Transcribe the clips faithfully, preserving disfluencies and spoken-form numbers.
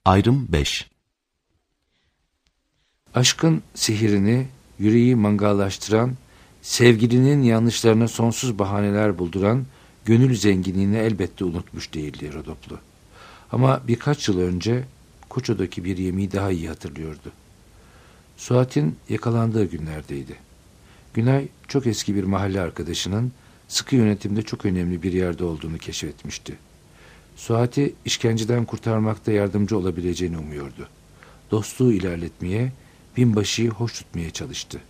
Ayrım beş. Aşkın sihirini yüreği mangallaştıran, sevgilinin yanlışlarına sonsuz bahaneler bulduran gönül zenginliğini elbette unutmuş değildi Rodoplu. Ama birkaç yıl önce Koço'daki bir yemeği daha iyi hatırlıyordu. Suat'in yakalandığı günlerdeydi. Günay çok eski bir mahalle arkadaşının sıkı yönetimde çok önemli bir yerde olduğunu keşfetmişti. Suat'i işkenceden kurtarmakta yardımcı olabileceğini umuyordu. Dostluğu ilerletmeye, binbaşıyı hoş tutmaya çalıştı.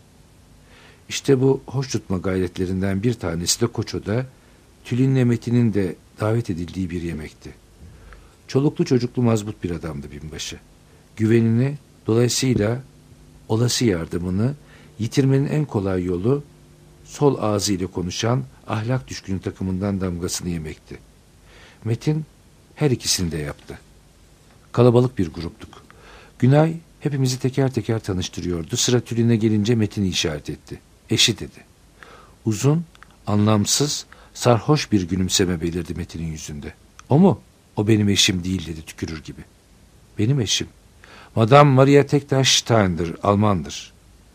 İşte bu hoş tutma gayretlerinden bir tanesi de Koço'da, Tülin'le Metin'in de davet edildiği bir yemekti. Çoluklu çocuklu mazbut bir adamdı binbaşı. Güvenini, dolayısıyla olası yardımını yitirmenin en kolay yolu sol ağzıyla konuşan ahlak düşkünü takımından damgasını yemekti. Metin her ikisini de yaptı. Kalabalık bir gruptuk. Günay hepimizi teker teker tanıştırıyordu. Sıra Tülin'e gelince Metin'i işaret etti. Eşi dedi. Uzun, anlamsız, sarhoş bir gülümseme belirdi Metin'in yüzünde. O mu? O benim eşim değil dedi tükürür gibi. Benim eşim. Madame Maria Tektaş-Stein'dir, Almandır.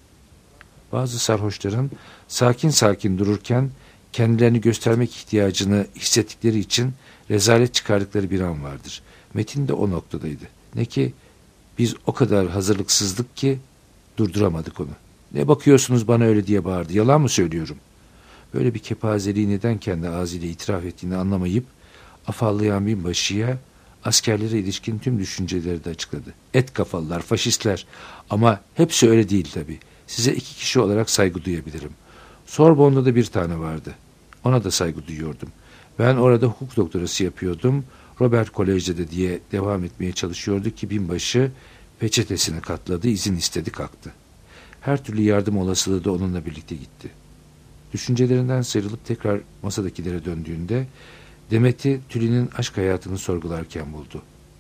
Bazı sarhoşların sakin sakin dururken kendilerini göstermek ihtiyacını hissettikleri için rezalet çıkardıkları bir an vardır. Metin de o noktadaydı. Ne ki biz o kadar hazırlıksızdık ki durduramadık onu. Ne bakıyorsunuz bana öyle diye bağırdı. Yalan mı söylüyorum? Böyle bir kepazeliği neden kendi ağzıyla itiraf ettiğini anlamayıp afallayan binbaşıya askerlere ilişkin tüm düşünceleri de açıkladı. Et kafalılar, faşistler, ama hepsi öyle değil tabii. Size iki kişi olarak saygı duyabilirim. Sorbonne'da da bir tane vardı. Ona da saygı duyuyordum. Ben orada hukuk doktorası yapıyordum. Robert Kolej'de de diye devam etmeye çalışıyordu ki binbaşı peçetesini katladı, izin istedi, kalktı. Her türlü yardım olasılığı da onunla birlikte gitti. Düşüncelerinden sıyrılıp tekrar masadakilere döndüğünde Demet'i Tülin'in aşk hayatını sorgularken buldu.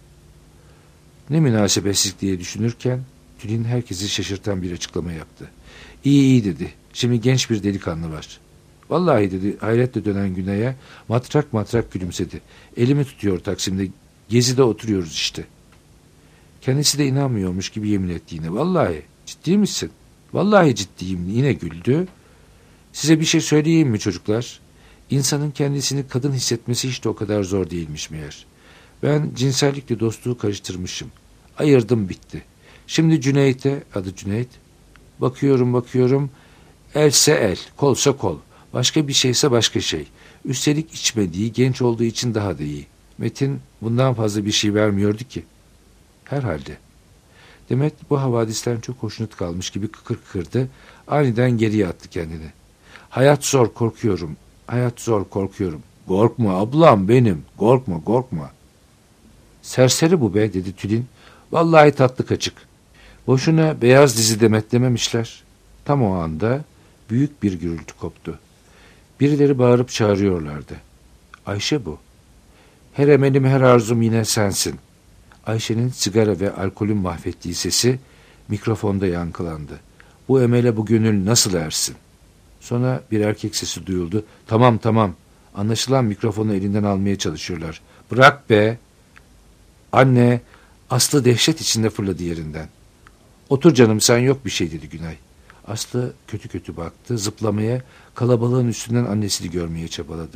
Ne münasebetsizlik diye düşünürken Tülin herkesi şaşırtan bir açıklama yaptı. İyi iyi dedi. Şimdi genç bir delikanlı var. Vallahi dedi, hayretle dönen Güney'e matrak matrak gülümsedi. Elimi tutuyor Taksim'de, Gezi'de oturuyoruz işte. Kendisi de inanmıyormuş gibi yemin etti yine. Vallahi ciddi misin? Vallahi ciddiyim. Yine güldü. Size bir şey söyleyeyim mi çocuklar? İnsanın kendisini kadın hissetmesi hiç de o kadar zor değilmiş meğer. Ben cinsellikle dostluğu karıştırmışım. Ayırdım bitti. Şimdi Cüneyt'e, adı Cüneyt, bakıyorum bakıyorum, else el, kolsa kol. Başka bir şeyse başka şey. Üstelik içmediği, genç olduğu için daha da iyi. Metin bundan fazla bir şey vermiyordu ki. Herhalde. Demet bu havadisten çok hoşnut kalmış gibi kıkır kıkırdı. Aniden geriye attı kendini. Hayat zor, korkuyorum. Hayat zor, korkuyorum. Korkma ablam benim. Korkma, korkma. Serseri bu be dedi Tülin. Vallahi tatlı kaçık. Boşuna beyaz dizi Demet dememişler. Tam o anda büyük bir gürültü koptu. Birileri bağırıp çağırıyorlardı. Ayşe bu. Her emelim her arzum yine sensin. Ayşe'nin sigara ve alkolün mahvettiği sesi mikrofonda yankılandı. Bu emele bu gönül nasıl ersin? Sonra bir erkek sesi duyuldu. Tamam tamam. Anlaşılan mikrofonu elinden almaya çalışıyorlar. Bırak be. Anne. Aslı dehşet içinde fırladı yerinden. Otur canım sen, yok bir şey dedi Günay. Aslı kötü kötü baktı. Zıplamaya, kalabalığın üstünden annesini görmeye çabaladı.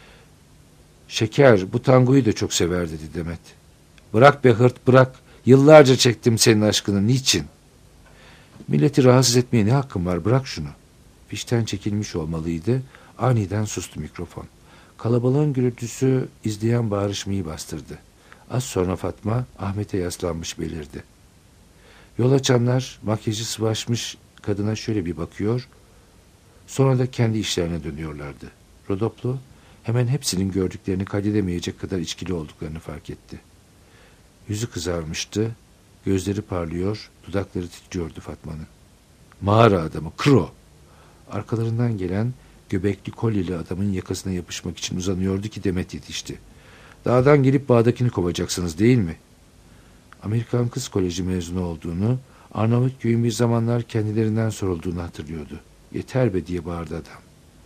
Şeker bu tangoyu da çok sever dedi Demet. Bırak be hırt bırak. Yıllarca çektim senin aşkını. Niçin? Milleti rahatsız etmeye ne hakkın var? Bırak şunu. Fişten çekilmiş olmalıydı. Aniden sustu mikrofon. Kalabalığın gürültüsü izleyen bağırışmayı bastırdı. Az sonra Fatma Ahmet'e yaslanmış belirdi. Yol açanlar makyajı sıvaşmış kadına şöyle bir bakıyor. Sonra da kendi işlerine dönüyorlardı. Rodoplu hemen hepsinin gördüklerini kaydedemeyecek kadar içkili olduklarını fark etti. Yüzü kızarmıştı. Gözleri parlıyor, dudakları titriyordu Fatma'nın. Mağara adamı, kro. Arkalarından gelen göbekli kolyeli adamın yakasına yapışmak için uzanıyordu ki Demet yetişti. Dağdan gelip bağdakini kovacaksınız değil mi? Amerikan Kız Koleji mezunu olduğunu, Arnavutköy'ün bir zamanlar kendilerinden sorulduğunu hatırlıyordu. Yeter be diye bağırdı adam.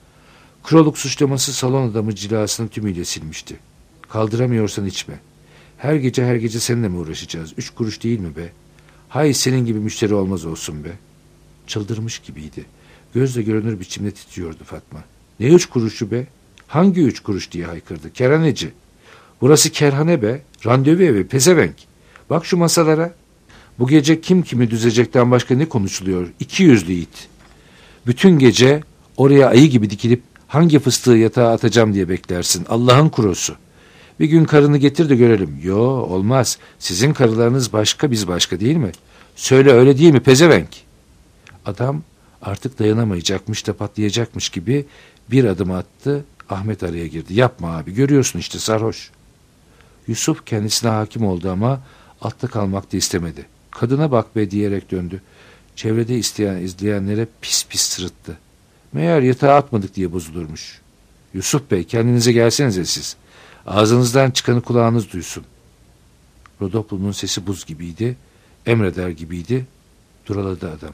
Kroluk suçlaması salon adamı cilasını tümüyle silmişti. Kaldıramıyorsan içme. Her gece her gece seninle mi uğraşacağız? Üç kuruş değil mi be? Hay senin gibi müşteri olmaz olsun be. Çıldırmış gibiydi. Gözle görünür biçimde titriyordu Fatma. Ne üç kuruşu be? Hangi üç kuruş diye haykırdı. Kerhaneci. Burası kerhane be. Randevu evi, pezevenk. Bak şu masalara. Bu gece kim kimi düzecekten başka ne konuşuluyor? İki yüzlü it. Bütün gece oraya ayı gibi dikilip hangi fıstığı yatağa atacağım diye beklersin. Allah'ın kurusu. Bir gün karını getir de görelim. Yo, olmaz. Sizin karılarınız başka, biz başka değil mi? Söyle, öyle değil mi pezevenk? Adam artık dayanamayacakmış da patlayacakmış gibi bir adım attı. Ahmet araya girdi. Yapma abi, görüyorsun işte sarhoş. Yusuf kendisine hakim oldu ama altta kalmak da istemedi. Kadına bak be diyerek döndü. Çevrede isteyen izleyenlere pis pis sırıttı. Meğer yatağa atmadık diye bozulurmuş. Yusuf Bey, kendinize gelsenize siz. Ağzınızdan çıkanı kulağınız duysun. Rodoplu'nun sesi buz gibiydi. Emreder gibiydi. Duraladı adam.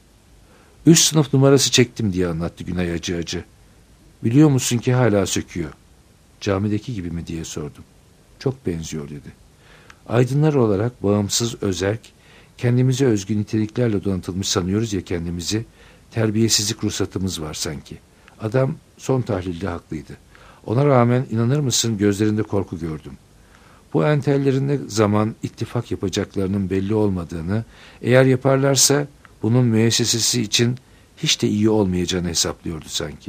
Üst sınıf numarası çektim diye anlattı Günay acı acı. Biliyor musun ki hala söküyor. Camideki gibi mi diye sordum. Çok benziyor dedi. Aydınlar olarak bağımsız, özerk, kendimize özgü niteliklerle donatılmış sanıyoruz ya kendimizi. Terbiyesizlik ruhsatımız var sanki. Adam son tahlilde haklıydı. Ona rağmen inanır mısın gözlerinde korku gördüm. Bu entellerin ne zaman ittifak yapacaklarının belli olmadığını, eğer yaparlarsa bunun müessesesi için hiç de iyi olmayacağını hesaplıyordu sanki.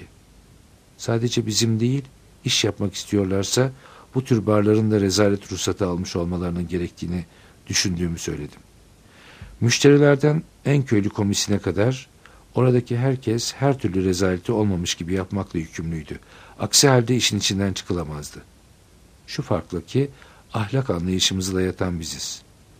Sadece bizim değil, iş yapmak istiyorlarsa bu tür barların da rezalet ruhsatı almış olmalarının gerektiğini düşündüğümü söyledim. Müşterilerden en köylü komisine kadar oradaki herkes her türlü rezaleti olmamış gibi yapmakla yükümlüydü. Aksi halde işin içinden çıkılamazdı. Şu farkla ki ahlak anlayışımızla yatan biziz.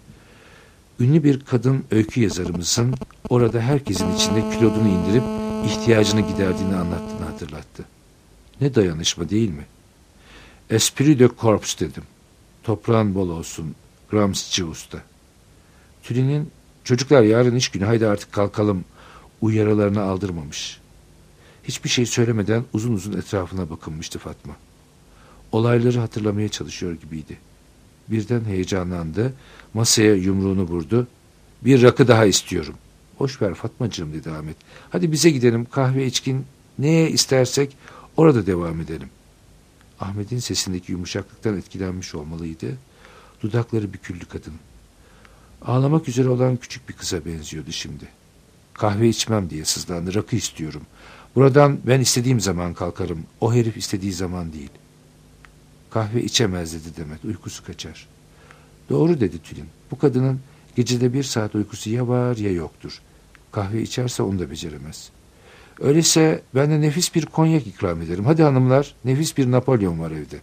Ünlü bir kadın öykü yazarımızın orada herkesin içinde kilodunu indirip ihtiyacını giderdiğini anlattığını hatırlattı. Ne dayanışma değil mi? Esprit de corps dedim. Toprağın bol olsun Gramsci usta. Tülin'in çocuklar yarın iş günü haydi artık kalkalım uyarılarını aldırmamış. Hiçbir şey söylemeden uzun uzun etrafına bakınmıştı Fatma. Olayları hatırlamaya çalışıyor gibiydi. Birden heyecanlandı, masaya yumruğunu vurdu. Bir rakı daha istiyorum. Boş ver Fatmacığım dedi Ahmet. Hadi bize gidelim kahve içkin neye istersek orada devam edelim. Ahmet'in sesindeki yumuşaklıktan etkilenmiş olmalıydı. Dudakları büküldü kadın. Ağlamak üzere olan küçük bir kıza benziyordu şimdi. Kahve içmem diye sızlandı. Rakı istiyorum. Buradan ben istediğim zaman kalkarım. O herif istediği zaman değil. Kahve içemez dedi Demet. Uykusu kaçar. Doğru dedi Tülin. Bu kadının gecede bir saat uykusu ya var ya yoktur. Kahve içerse onu da beceremez. Öyleyse ben de nefis bir konyak ikram ederim. Hadi hanımlar, nefis bir Napolyon var evde.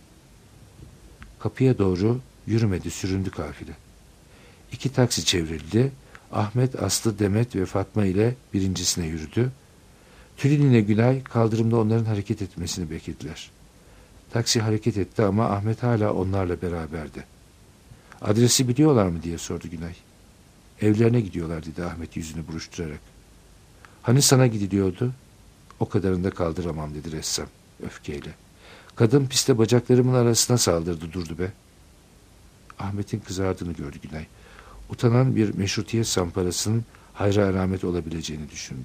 Kapıya doğru yürümedi, süründü kafile. İki taksi çevrildi. Ahmet, Aslı, Demet ve Fatma ile birincisine yürüdü. Tülin ile Günay kaldırımda onların hareket etmesini beklediler. Taksi hareket etti ama Ahmet hala onlarla beraberdi. Adresi biliyorlar mı diye sordu Günay. Evlerine gidiyorlar dedi Ahmet yüzünü buruşturarak. Hani sana gidiliyordu? O kadarını da kaldıramam dedi ressam öfkeyle. Kadın piste bacaklarımın arasına saldırdı durdu be. Ahmet'in kızardığını gördü Günay. Utanan bir meşrutiyet samparasının hayra alamet olabileceğini düşündü.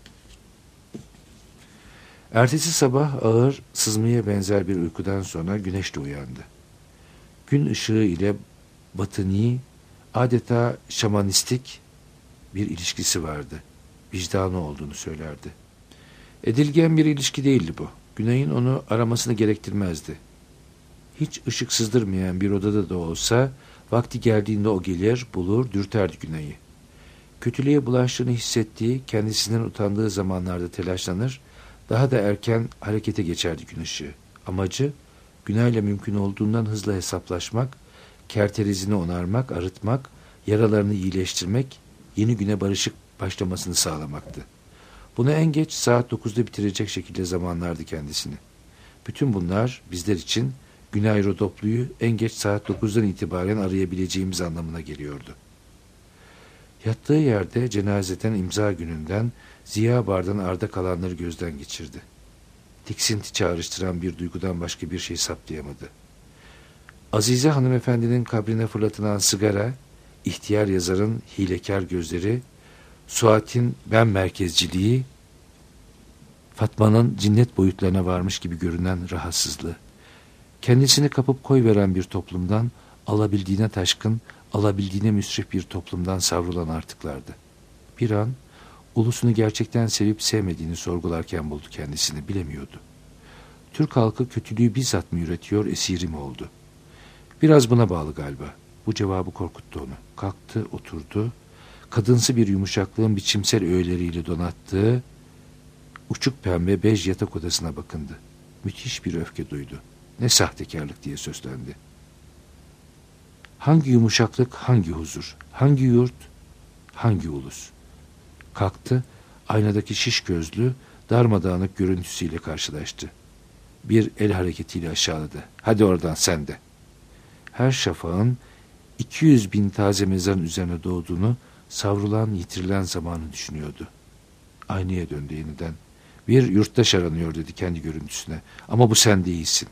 Ertesi sabah ağır, sızmaya benzer bir uykudan sonra güneş de uyandı. Gün ışığı ile batıni, adeta şamanistik bir ilişkisi vardı. Vicdanı olduğunu söylerdi. Edilgen bir ilişki değildi bu. Günay'ın onu aramasını gerektirmezdi. Hiç ışık sızdırmayan bir odada da olsa vakti geldiğinde o gelir, bulur, dürterdi Günay'ı. Kötülüğe bulaştığını hissettiği, kendisinden utandığı zamanlarda telaşlanır, daha da erken harekete geçerdi gün ışığı. Amacı, Günay'la mümkün olduğundan hızlı hesaplaşmak, kerterizini onarmak, arıtmak, yaralarını iyileştirmek, yeni güne barışık başlamasını sağlamaktı. Bunu en geç saat dokuzda bitirecek şekilde zamanlardı kendisini. Bütün bunlar bizler için Günay Rodoplu'yu en geç saat dokuzdan itibaren arayabileceğimiz anlamına geliyordu. Yattığı yerde cenazeden imza gününden Ziya Bar'dan arda kalanları gözden geçirdi. Tiksinti çağrıştıran bir duygudan başka bir şey saptayamadı. Azize hanımefendinin kabrine fırlatılan sigara, ihtiyar yazarın hilekar gözleri, Suat'in ben merkezciliği, Fatma'nın cinnet boyutlarına varmış gibi görünen rahatsızlığı. Kendisini kapıp koyveren bir toplumdan, alabildiğine taşkın, alabildiğine müsrif bir toplumdan savrulan artıklardı. Bir an, ulusunu gerçekten sevip sevmediğini sorgularken buldu kendisini, bilemiyordu. Türk halkı kötülüğü bizzat mı üretiyor, esiri mi oldu? Biraz buna bağlı galiba. Bu cevabı korkuttu onu. Kalktı, oturdu. Kadınsı bir yumuşaklığın biçimsel öğeleriyle donattığı uçuk pembe bej yatak odasına bakındı. Müthiş bir öfke duydu. Ne sahtekarlık diye sözlendi. Hangi yumuşaklık, hangi huzur, hangi yurt, hangi ulus? Kalktı, aynadaki şiş gözlü, darmadağınık görüntüsüyle karşılaştı. Bir el hareketiyle aşağıladı. Hadi oradan sen de. Her şafağın iki yüz bin taze mezarın üzerine doğduğunu, savrulan, yitirilen zamanı düşünüyordu. Aynaya döndü yeniden. Bir yurttaş aranıyor dedi kendi görüntüsüne. Ama bu sen değilsin.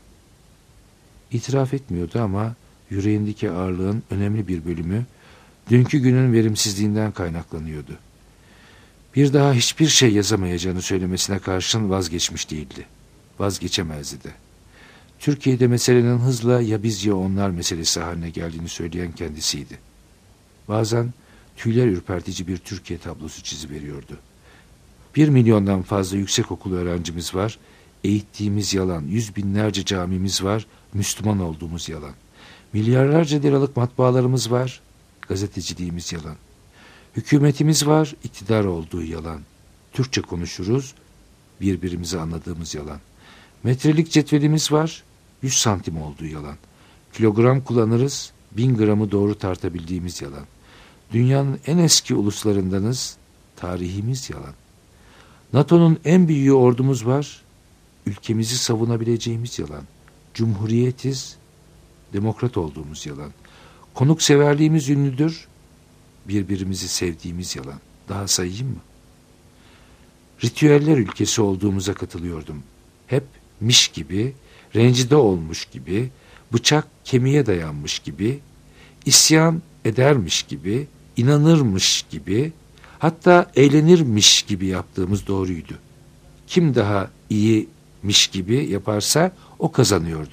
İtiraf etmiyordu ama yüreğindeki ağırlığın önemli bir bölümü dünkü günün verimsizliğinden kaynaklanıyordu. Bir daha hiçbir şey yazamayacağını söylemesine karşın vazgeçmiş değildi. Vazgeçemezdi de. Türkiye'de meselenin hızla ya biz ya onlar meselesi haline geldiğini söyleyen kendisiydi. Bazen tüyler ürpertici bir Türkiye tablosu çiziveriyordu. Bir milyondan fazla yüksekokul öğrencimiz var, eğittiğimiz yalan, yüz binlerce camimiz var, Müslüman olduğumuz yalan. Milyarlarca liralık matbaalarımız var, gazeteciliğimiz yalan. Hükümetimiz var, iktidar olduğu yalan. Türkçe konuşuruz, birbirimizi anladığımız yalan. Metrelik cetvelimiz var, yüz santim olduğu yalan. Kilogram kullanırız, bin gramı doğru tartabildiğimiz yalan. Dünyanın en eski uluslarındanız, tarihimiz yalan. NATO'nun en büyüğü ordumuz var, ülkemizi savunabileceğimiz yalan. Cumhuriyetiz, demokrat olduğumuz yalan. Konukseverliğimiz ünlüdür, birbirimizi sevdiğimiz yalan. Daha sayayım mı? Ritüeller ülkesi olduğumuza katılıyordum. Hep miş gibi, rencide olmuş gibi, bıçak kemiğe dayanmış gibi, isyan edermiş gibi, inanırmış gibi, hatta eğlenirmiş gibi yaptığımız doğruydu. Kim daha iyiymiş gibi yaparsa o kazanıyordu.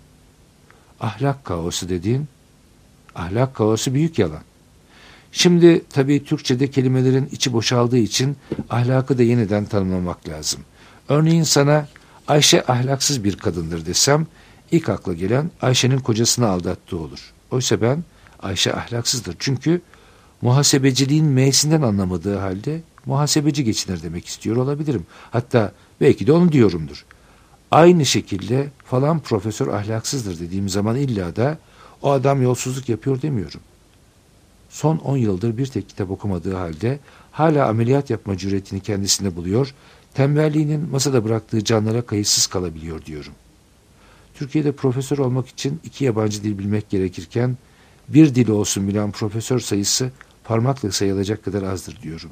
Ahlak kaosu dediğin, ahlak kaosu büyük yalan. Şimdi tabii Türkçe'de kelimelerin içi boşaldığı için ahlakı da yeniden tanımlamak lazım. Örneğin sana Ayşe ahlaksız bir kadındır desem, ilk akla gelen Ayşe'nin kocasını aldattığı olur. Oysa ben Ayşe ahlaksızdır çünkü muhasebeciliğin M'sinden anlamadığı halde muhasebeci geçinir demek istiyor olabilirim. Hatta belki de onu diyorumdur. Aynı şekilde falan profesör ahlaksızdır dediğim zaman illa da o adam yolsuzluk yapıyor demiyorum. Son on yıldır bir tek kitap okumadığı halde hala ameliyat yapma cüretini kendisinde buluyor, tembelliğinin masada bıraktığı canlara kayıtsız kalabiliyor diyorum. Türkiye'de profesör olmak için iki yabancı dil bilmek gerekirken bir dil olsun bilen profesör sayısı parmakla sayılacak kadar azdır diyorum.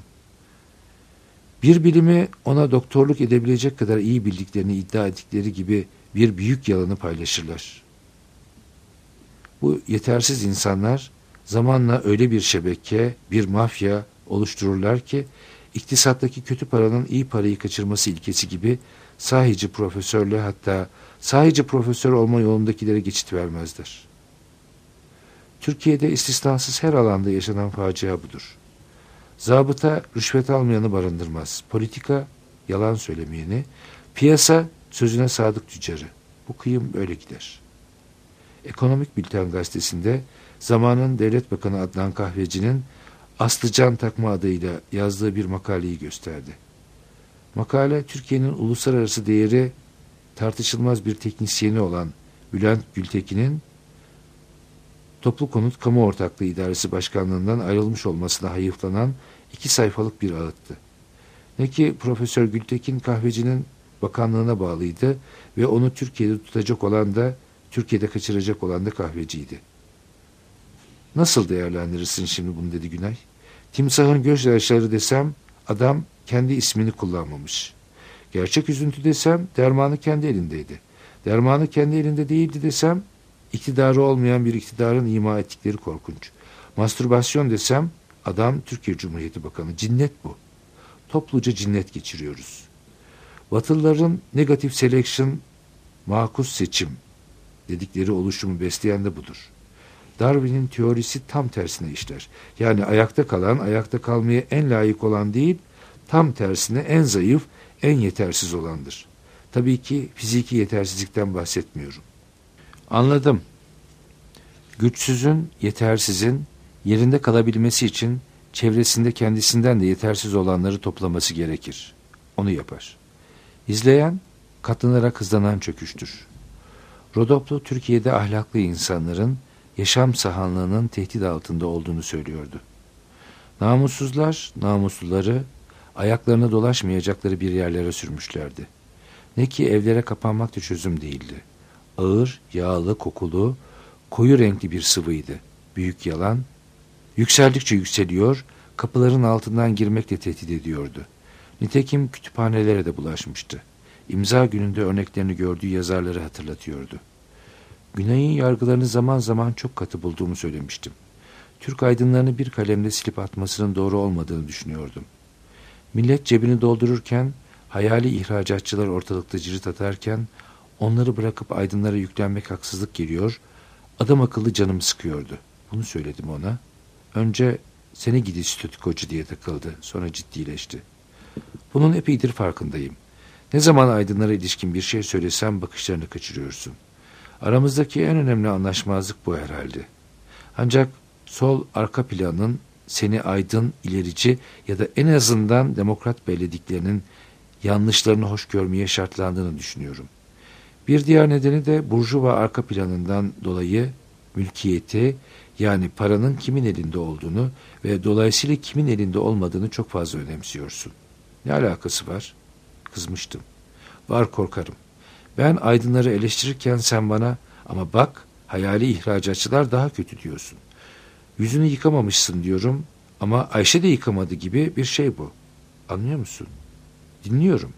Bir bilimi ona doktorluk edebilecek kadar iyi bildiklerini iddia ettikleri gibi bir büyük yalanı paylaşırlar. Bu yetersiz insanlar zamanla öyle bir şebeke, bir mafya oluştururlar ki iktisattaki kötü paranın iyi parayı kaçırması ilkesi gibi sahici profesörle hatta sahici profesör olma yolundakilere geçit vermezler. Türkiye'de istisnasız her alanda yaşanan facia budur. Zabıta rüşvet almayanı barındırmaz. Politika yalan söylemeyeni, piyasa sözüne sadık tüccarı. Bu kıyım böyle gider. Ekonomik Bülten gazetesinde zamanın Devlet Bakanı Adnan Kahveci'nin Aslıcan Takma adıyla yazdığı bir makaleyi gösterdi. Makale Türkiye'nin uluslararası değeri tartışılmaz bir teknisyeni olan Bülent Gültekin'in Toplu Konut Kamu Ortaklığı İdaresi Başkanlığından ayrılmış olmasına hayıflanan iki sayfalık bir ağıttı. Ne ki Profesör Gültekin Kahveci'nin bakanlığına bağlıydı ve onu Türkiye'de tutacak olan da Türkiye'de kaçıracak olan da Kahveci'ydi. Nasıl değerlendirirsin şimdi bunu dedi Günay. Timsahın gözyaşları desem adam kendi ismini kullanmamış. Gerçek üzüntü desem dermanı kendi elindeydi. Dermanı kendi elinde değildi desem İktidarı olmayan bir iktidarın ima ettikleri korkunç. Mastürbasyon desem adam Türkiye Cumhuriyeti Bakanı. Cinnet bu. Topluca cinnet geçiriyoruz. Batılıların negatif selection, makus seçim dedikleri oluşumu besleyen de budur. Darwin'in teorisi tam tersine işler. Yani ayakta kalan, ayakta kalmaya en layık olan değil, tam tersine en zayıf, en yetersiz olandır. Tabii ki fiziki yetersizlikten bahsetmiyorum. Anladım. Güçsüzün, yetersizin yerinde kalabilmesi için çevresinde kendisinden de yetersiz olanları toplaması gerekir. Onu yapar. İzleyen, katlanarak hızlanan çöküştür. Rodoplo, Türkiye'de ahlaklı insanların yaşam sahanlığının tehdit altında olduğunu söylüyordu. Namussuzlar, namusluları ayaklarına dolaşmayacakları bir yerlere sürmüşlerdi. Ne ki evlere kapanmak da çözüm değildi. Ağır, yağlı, kokulu, koyu renkli bir sıvıydı. Büyük yalan, yükseldikçe yükseliyor, kapıların altından girmekle tehdit ediyordu. Nitekim kütüphanelere de bulaşmıştı. İmza gününde örneklerini gördüğü yazarları hatırlatıyordu. Günay'ın yargılarını zaman zaman çok katı bulduğumu söylemiştim. Türk aydınlarını bir kalemle silip atmasının doğru olmadığını düşünüyordum. Millet cebini doldururken, hayali ihracatçılar ortalıkta cirit atarken, onları bırakıp aydınlara yüklenmek haksızlık geliyor, adam akıllı canımı sıkıyordu. Bunu söyledim ona. Önce seni gidi stütikocu diye takıldı, sonra ciddileşti. Bunun epeydir farkındayım. Ne zaman aydınlara ilişkin bir şey söylesem bakışlarını kaçırıyorsun. Aramızdaki en önemli anlaşmazlık bu herhalde. Ancak sol arka planın seni aydın, ilerici ya da en azından demokrat bellediklerinin yanlışlarını hoş görmeye şartlandığını düşünüyorum. Bir diğer nedeni de burjuva arka planından dolayı mülkiyeti, yani paranın kimin elinde olduğunu ve dolayısıyla kimin elinde olmadığını çok fazla önemsiyorsun. Ne alakası var? Kızmıştım. Var, korkarım. Ben aydınları eleştirirken sen bana ama bak hayali ihracatçılar daha kötü diyorsun. Yüzünü yıkamamışsın diyorum ama Ayşe de yıkamadı gibi bir şey bu. Anlıyor musun? Dinliyorum.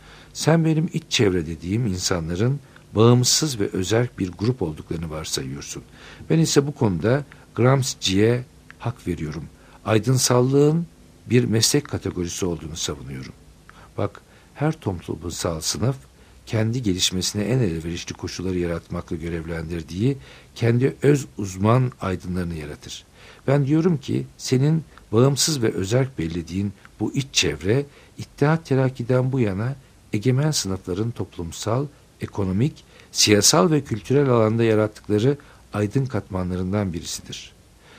Sen benim iç çevre dediğim insanların bağımsız ve özerk bir grup olduklarını varsayıyorsun. Ben ise bu konuda Gramsci'ye hak veriyorum. Aydınsallığın bir meslek kategorisi olduğunu savunuyorum. Bak, her toplumsal sınıf kendi gelişmesine en elverişli koşulları yaratmakla görevlendirdiği kendi öz uzman aydınlarını yaratır. Ben diyorum ki senin bağımsız ve özerk bellediğin bu iç çevre İttihat Terakki'den bu yana egemen sınıfların toplumsal, ekonomik, siyasal ve kültürel alanda yarattıkları aydın katmanlarından birisidir.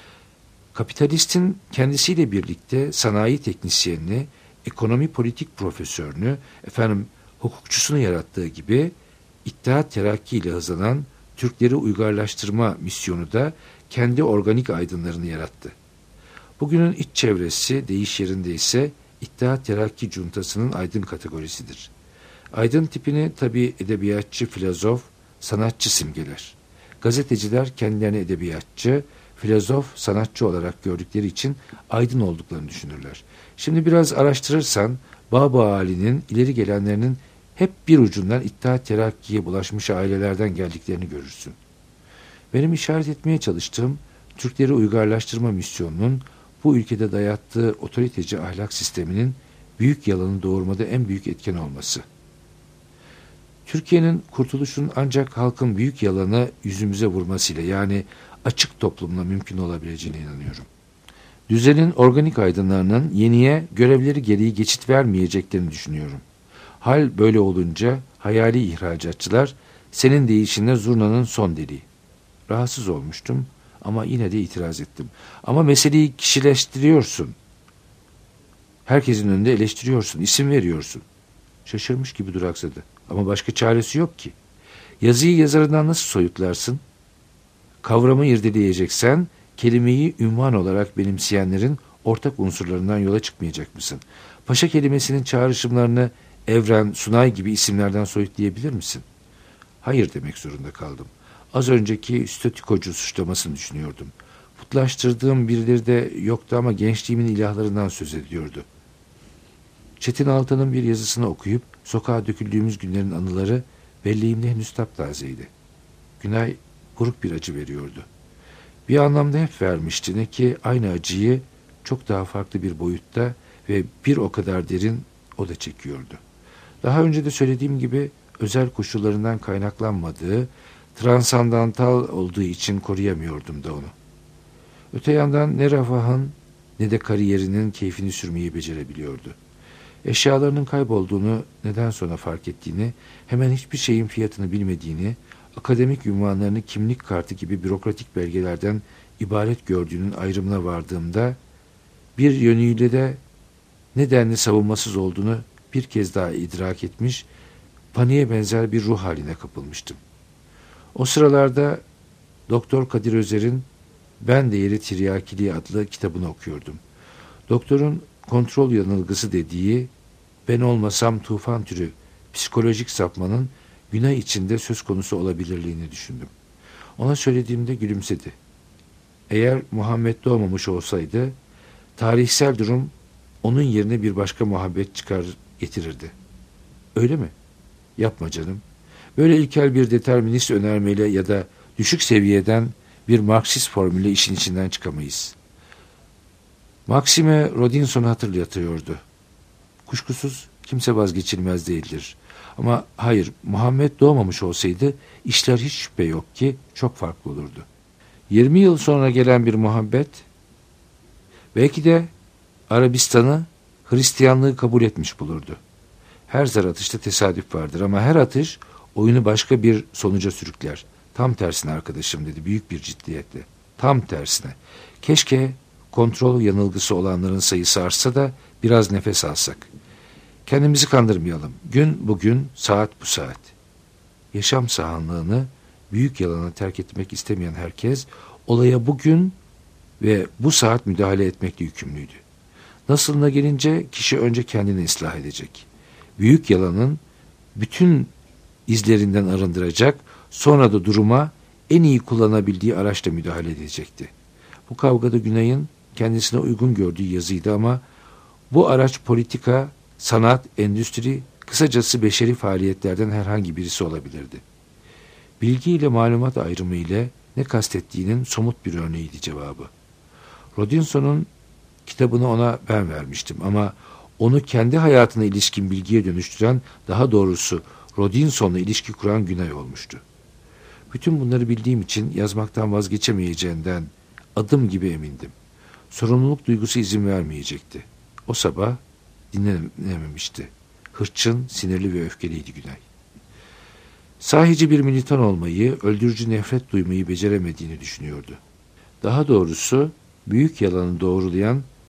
Kapitalistin kendisiyle birlikte sanayi teknisyenini, ekonomi politik profesörünü, efendim hukukçusunu yarattığı gibi İttihat Terakki ile hızlanan Türkleri uygarlaştırma misyonu da kendi organik aydınlarını yarattı. Bugünün iç çevresi deyiş yerinde ise İttihat Terakki cuntasının aydın kategorisidir. Aydın tipini tabii edebiyatçı, filozof, sanatçı simgeler. Gazeteciler kendilerini edebiyatçı, filozof, sanatçı olarak gördükleri için aydın olduklarını düşünürler. Şimdi biraz araştırırsan Baba Ali'nin ileri gelenlerinin hep bir ucundan İttihat Terakki'ye bulaşmış ailelerden geldiklerini görürsün. Benim işaret etmeye çalıştığım Türkleri uygarlaştırma misyonunun bu ülkede dayattığı otoriteci ahlak sisteminin büyük yalanı doğurmada en büyük etken olması. Türkiye'nin kurtuluşun ancak halkın büyük yalanı yüzümüze vurmasıyla, yani açık toplumla mümkün olabileceğine inanıyorum. Düzenin organik aydınlarının yeniye görevleri gereği geçit vermeyeceklerini düşünüyorum. Hal böyle olunca hayali ihracatçılar senin deyişinle zurnanın son deliği. Rahatsız olmuştum ama yine de itiraz ettim. Ama meseleyi kişileştiriyorsun. Herkesin önünde eleştiriyorsun, isim veriyorsun. Şaşırmış gibi duraksadı. Ama başka çaresi yok ki. Yazıyı yazarından nasıl soyutlarsın? Kavramı irdeleyeceksen kelimeyi ünvan olarak benimseyenlerin ortak unsurlarından yola çıkmayacak mısın? Paşa kelimesinin çağrışımlarını Evren, Sunay gibi isimlerden soyutlayabilir misin? Hayır demek zorunda kaldım. Az önceki statikocu suçlamasını düşünüyordum. Putlaştırdığım birileri de yoktu ama gençliğimin ilahlarından söz ediyordu. Çetin Altan'ın bir yazısını okuyup sokağa döküldüğümüz günlerin anıları belleğimde henüz taptazeydi. Günay, buruk bir acı veriyordu. Bir anlamda hep vermişti, ne ki aynı acıyı çok daha farklı bir boyutta ve bir o kadar derin o da çekiyordu. Daha önce de söylediğim gibi özel koşullarından kaynaklanmadığı, transandantal olduğu için koruyamıyordum da onu. Öte yandan ne refahın ne de kariyerinin keyfini sürmeyi becerebiliyordu. Eşyalarının kaybolduğunu neden sonra fark ettiğini, hemen hiçbir şeyin fiyatını bilmediğini, akademik ünvanlarını kimlik kartı gibi bürokratik belgelerden ibaret gördüğünün ayrımına vardığımda, bir yönüyle de nedenli savunmasız olduğunu bir kez daha idrak etmiş, paniğe benzer bir ruh haline kapılmıştım. O sıralarda Doktor Kadir Özer'in Ben Değeri Tiryakiliği adlı kitabını okuyordum. Doktorun kontrol yanılgısı dediği, ben olmasam tufan türü psikolojik sapmanın günah içinde söz konusu olabilirliğini düşündüm. Ona söylediğimde gülümsedi. Eğer Muhammed doğmamış olsaydı, tarihsel durum onun yerine bir başka muhabbet çıkar getirirdi. Öyle mi? Yapma canım. Böyle ilkel bir determinist önermeyle ya da düşük seviyeden bir Marksist formülle işin içinden çıkamayız. Maxime Rodinson'u hatırlatıyordu. Kuşkusuz kimse vazgeçilmez değildir. Ama hayır, Muhammed doğmamış olsaydı işler hiç şüphe yok ki çok farklı olurdu. yirmi yıl sonra gelen bir muhabbet, belki de Arabistan'ı, Hristiyanlığı kabul etmiş bulurdu. Her zar atışta tesadüf vardır ama her atış oyunu başka bir sonuca sürükler. Tam tersine arkadaşım, dedi büyük bir ciddiyetle. Tam tersine. Keşke kontrol yanılgısı olanların sayısı artsa da biraz nefes alsak. Kendimizi kandırmayalım. Gün bugün, saat bu saat. Yaşam sahanlığını büyük yalana terk etmek istemeyen herkes olaya bugün ve bu saat müdahale etmekle yükümlüydü. Nasılına gelince kişi önce kendini ıslah edecek. Büyük yalanın bütün izlerinden arındıracak, sonra da duruma en iyi kullanabildiği araçla müdahale edecekti. Bu kavgada Günay'ın kendisine uygun gördüğü yazıydı ama bu araç politika, sanat, endüstri, kısacası beşeri faaliyetlerden herhangi birisi olabilirdi. Bilgi ile malumat ayrımı ile ne kastettiğinin somut bir örneğiydi cevabı. Rodinson'un kitabını ona ben vermiştim ama onu kendi hayatına ilişkin bilgiye dönüştüren, daha doğrusu Rodinson'la ilişki kuran Günay olmuştu. Bütün bunları bildiğim için yazmaktan vazgeçemeyeceğinden adım gibi emindim. Sorumluluk duygusu izin vermeyecekti. O sabah dinlenememişti. Hırçın, sinirli ve öfkeliydi Günay. Sahici bir militan olmayı, öldürücü nefret duymayı beceremediğini düşünüyordu. Daha doğrusu büyük yalanı doğrulayan